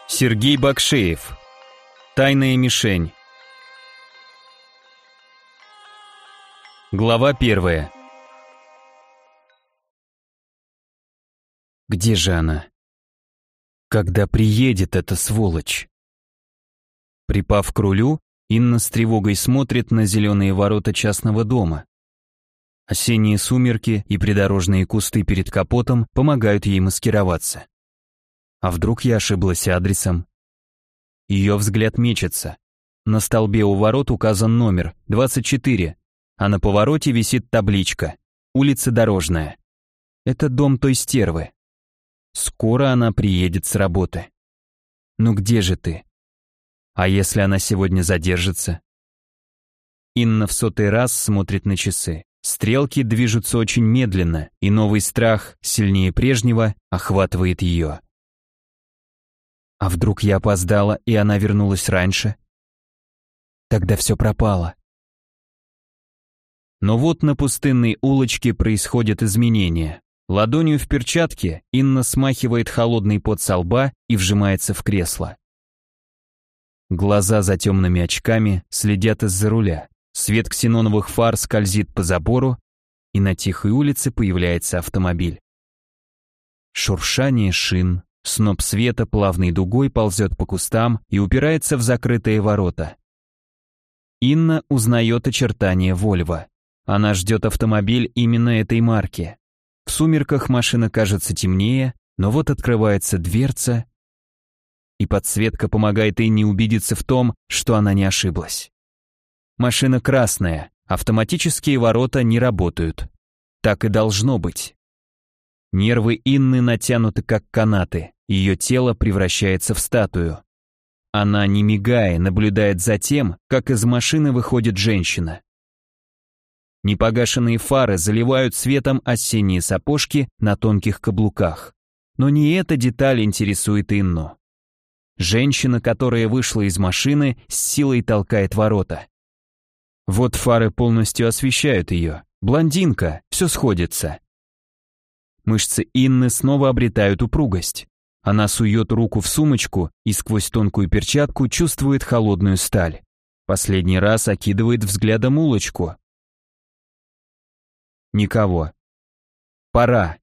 Сергей Бакшеев. Тайная мишень. Глава 1. Где же она? Когда приедет эта сволочь? Припав к рулю, Инна с тревогой смотрит на зеленые ворота частного дома. Осенние сумерки и придорожные кусты перед капотом помогают ей маскироваться. А вдруг я ошиблась адресом? Ее взгляд мечется. На столбе у ворот указан номер 24, а на повороте висит табличка «Улица Дорожная». Это дом той стервы. Скоро она приедет с работы. Ну где же ты? А если она сегодня задержится? Инна в 100-й раз смотрит на часы. Стрелки движутся очень медленно, и новый страх, сильнее прежнего, охватывает ее. А вдруг я опоздала, и она вернулась раньше? Тогда все пропало. Но вот на пустынной улочке происходят изменения. Ладонью в перчатке Инна смахивает холодный пот со лба и вжимается в кресло. Глаза за темными очками следят из-за руля. Свет ксеноновых фар скользит по забору, и на тихой улице появляется автомобиль. Шуршание шин. Сноп света плавной дугой ползет по кустам и упирается в закрытые ворота. Инна узнает очертания Вольво. Она ждет автомобиль именно этой марки. В сумерках машина кажется темнее, но вот открывается дверца, и подсветка помогает Инне убедиться в том, что она не ошиблась. Машина красная, автоматические ворота не работают. Так и должно быть. Нервы Инны натянуты как канаты. Ее тело превращается в статую. Она, не мигая, наблюдает за тем, как из машины выходит женщина. Непогашенные фары заливают светом осенние сапожки на тонких каблуках. Но не эта деталь интересует Инну. Женщина, которая вышла из машины, с силой толкает ворота. Вот фары полностью освещают ее. Блондинка, все сходится. Мышцы Инны снова обретают упругость. Она сует руку в сумочку и сквозь тонкую перчатку чувствует холодную сталь. Последний раз окидывает взглядом улочку. Никого. Пора.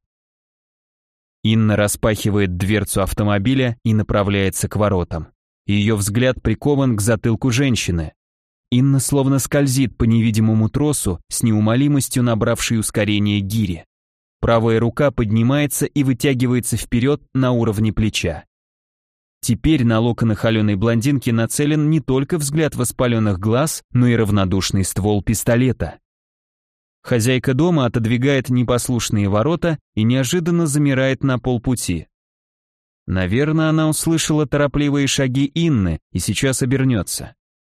Инна распахивает дверцу автомобиля и направляется к воротам. Ее взгляд прикован к затылку женщины. Инна словно скользит по невидимому тросу с неумолимостью набравшей ускорение гири. Правая рука поднимается и вытягивается вперед на уровне плеча. Теперь на локоны холеной блондинки нацелен не только взгляд воспаленных глаз, но и равнодушный ствол пистолета. Хозяйка дома отодвигает непослушные ворота и неожиданно замирает на полпути. Наверное, она услышала торопливые шаги Инны и сейчас обернется.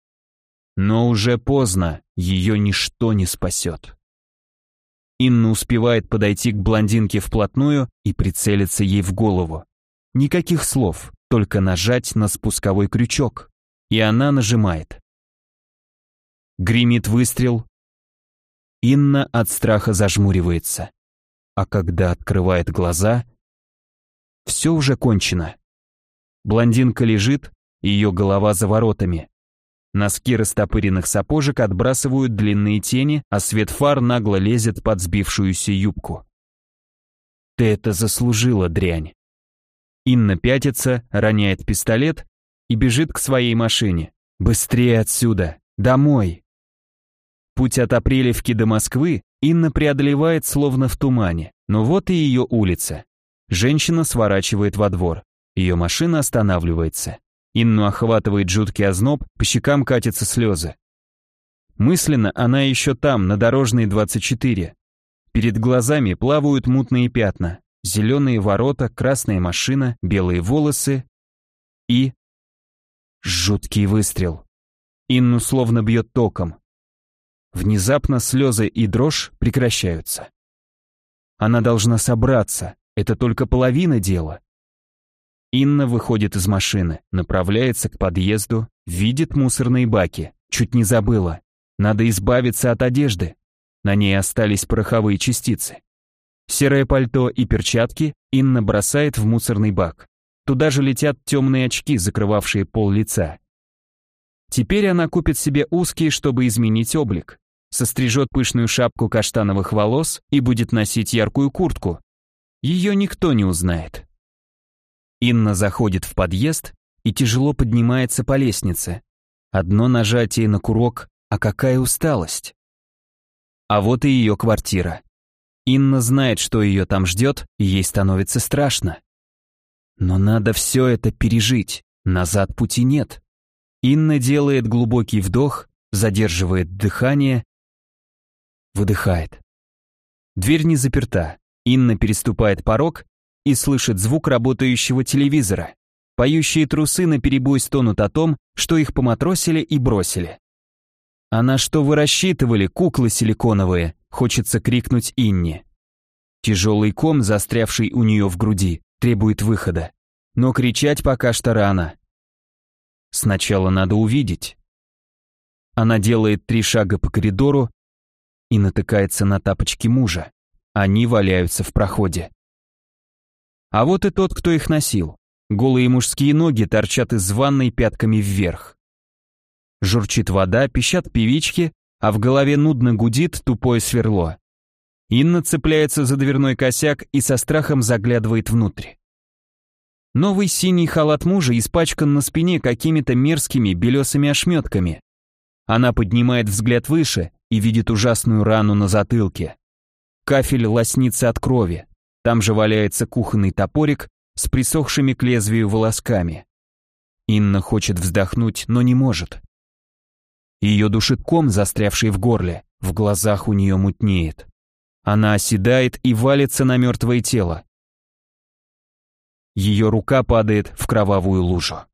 Но уже поздно, ее ничто не спасет. Инна успевает подойти к блондинке вплотную и прицелиться ей в голову. Никаких слов, только нажать на спусковой крючок. И она нажимает. Гремит выстрел. Инна от страха зажмуривается. А когда открывает глаза, все уже кончено. Блондинка лежит, ее голова за воротами. Носки растопыренных сапожек отбрасывают длинные тени, а свет фар нагло лезет под сбившуюся юбку. Ты это заслужила, дрянь. Инна пятится, роняет пистолет и бежит к своей машине. Быстрее отсюда, домой. Путь от Апрелевки до Москвы Инна преодолевает словно в тумане, но вот и ее улица. Женщина сворачивает во двор, ее машина останавливается. Инну охватывает жуткий озноб, по щекам катятся слезы. Мысленно она еще там, на Дорожной 24. Перед глазами плавают мутные пятна, зеленые ворота, красная машина, белые волосы и... жуткий выстрел. Инну словно бьет током. Внезапно слезы и дрожь прекращаются. Она должна собраться, это только половина дела. Инна выходит из машины, направляется к подъезду, видит мусорные баки. Чуть не забыла. Надо избавиться от одежды. На ней остались пороховые частицы. Серое пальто и перчатки Инна бросает в мусорный бак. туда же летят темные очки, закрывавшие пол лица. Теперь она купит себе узкие, чтобы изменить облик, сострижет пышную шапку каштановых волос и будет носить яркую куртку. Ее никто не узнает. Инна заходит в подъезд и тяжело поднимается по лестнице. Одно нажатие на курок, а какая усталость. А вот и ее квартира. Инна знает, что ее там ждет, и ей становится страшно. Но надо все это пережить, назад пути нет. Инна делает глубокий вдох, задерживает дыхание, выдыхает. Дверь не заперта. Инна переступает порог и слышит звук работающего телевизора. Поющие трусы наперебой стонут о том, что их поматросили и бросили. «А на что вы рассчитывали, куклы силиконовые?» — хочется крикнуть Инне. Тяжелый ком, застрявший у нее в груди, требует выхода. Но кричать пока что рано. Сначала надо увидеть. Она делает 3 шага по коридору и натыкается на тапочки мужа. Они валяются в проходе. А вот и тот, кто их носил. Голые мужские ноги торчат из ванной пятками вверх. Журчит вода, пищат певички, а в голове нудно гудит тупое сверло. Инна цепляется за дверной косяк и со страхом заглядывает внутрь. Новый синий халат мужа испачкан на спине какими-то мерзкими белесыми ошметками. Она поднимает взгляд выше и видит ужасную рану на затылке. Кафель лоснится от крови. Там же валяется кухонный топорик с присохшими к лезвию волосками. Инна хочет вздохнуть, но не может. Ее душит ком, застрявший в горле, в глазах у нее мутнеет. Она оседает и валится на мертвое тело. Ее рука падает в кровавую лужу.